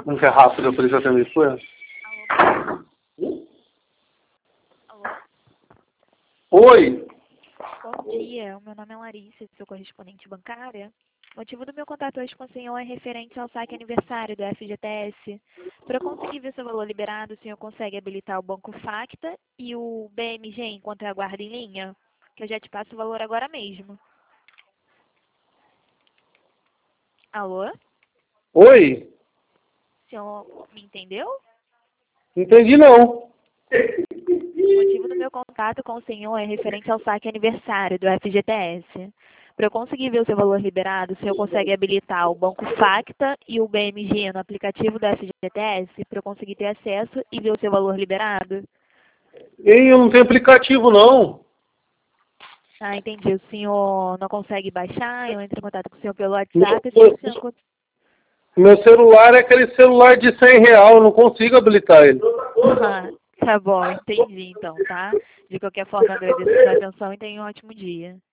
Não quer rápido, por isso eu tenho isso. Alô? Oi! Bom dia, o meu nome é Larissa, sou correspondente bancária. O motivo do meu contato hoje com o senhor é referente ao saque aniversário do FGTS. Para eu conseguir ver seu valor liberado, o senhor consegue habilitar o Banco Facta e o BMG enquanto eu aguardo em linha? Que eu já te passo o valor agora mesmo. Alô? Oi! O senhor me entendeu? Entendi não. O motivo do meu contato com o senhor é referente ao saque aniversário do FGTS. Para eu conseguir ver o seu valor liberado, o senhor consegue habilitar o Banco Facta e o BMG no aplicativo do FGTS para eu conseguir ter acesso e ver o seu valor liberado? Ei, eu não tenho aplicativo não. Ah, entendi. O senhor não consegue baixar, eu entro em contato com o senhor pelo Meu, WhatsApp e vejo se o senhor... meu celular é aquele celular de R$ 100, eu não consigo habilitar ele. Ah, tá bom, entendi então, tá? De qualquer forma, agradeço a sua atenção e tenha um ótimo dia.